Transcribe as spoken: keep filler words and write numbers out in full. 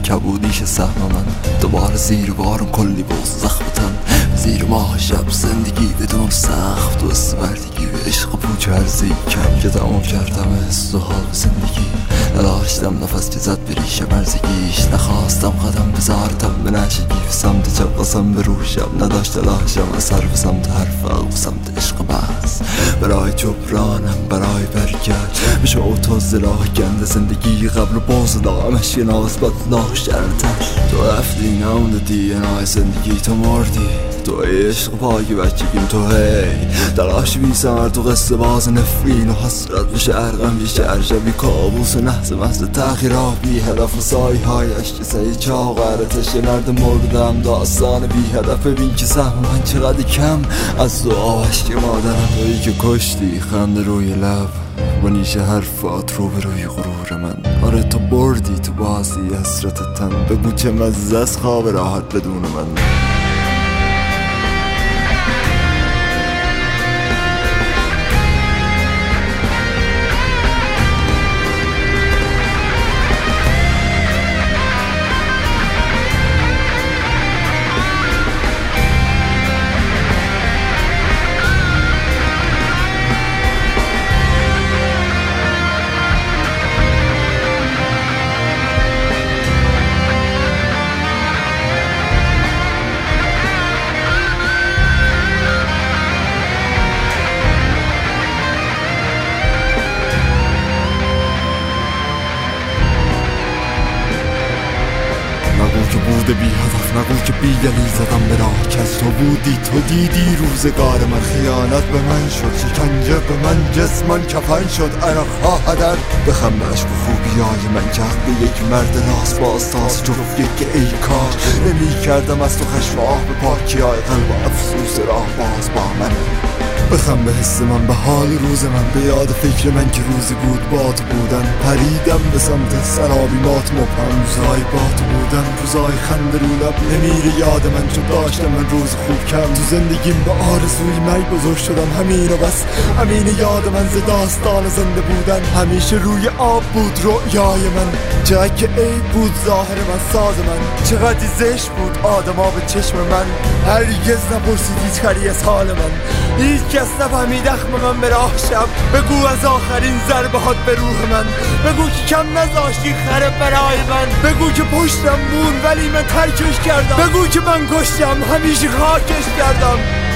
کبودیش سهم من. دوباره زیر بارم کلی بغض زخم تن، زیر ماه شب زندگی بدون سخت و استوردگی و عشق پوچ هرزی کم که تمام کردم حس و حال زندگی. نداشتم نفس که زد به ریشه مرزگیش، نخواستم قدم بذارتم به نشگی به سمت چپ قسم به روشم نداشت تلاشم اثر به سمت حرف و سمت عشق بس برای جبرانم برای برگرد بشه اوتو زلاح گنده زندگی قبل و باز دامش یه ناسبت لاغ شرطش. تو رفتی نمونده دی نای زندگی تو مردی، تو عشق پاکی بچگیم تو هی تلاش بی سمر تو قصه باز نفرین و حسرت بشه ارقم بی شهر شبی کابوس و نحس محض تغییرها بی هدف و سایی هایش که سهی چاقرتش یه مرد مردم داستان بی هدف. ببین که سهم من چقدر کم از دعاش که مادرم تویی که کشتی خنده روی لب و نیشه حرفات رو به روی غرور من. آره تو بردی تو بازی حسرت تن، بگو چه مزه از خواب راحت بدون من. نگو که بوده بی هدف، نگو که بی دلیل زدم به راه کس. تو بودی تو دیدی روزگار من، خیانت به من شد شکنجه به من جسمم کفن شد عرقها هدر. بخم به عشق و خوبیای من که به یک مرد راست باز تاز جفت یک ای کار نمی کردم از تو خشم آه به پاکیای قلب و افسوس راه باز با من. بخم به حس من به حال روز من، به یاد فکر من که روزی بود با تو بودن. پریدم به سمت سرابی مات مبهم، روزای با تو بودن روزای خنده رو لب نمیره یاد من چون داشتم من روز خوب کم. تو زندگیم به آرزوی مرگ بزرگ شدم همین و بس، همین یاد من ز داستان زنده بودن. همیشه روی آب بود رؤیای من، جایی که عیب بود ظاهر من ساز من. چقدر زشت بود آدما به چشم من، هرگز نپرسید هیچ خری از حال من. هیچ کس نفهمید اخم من به راه شب، بگو از آخرین ضربه هات به روح من. بگو که کم نذاشتی خره برای من، بگو که پشتم بود ولی من ترکش کردم. بگو که من کشتم همیشه خاکش کردم.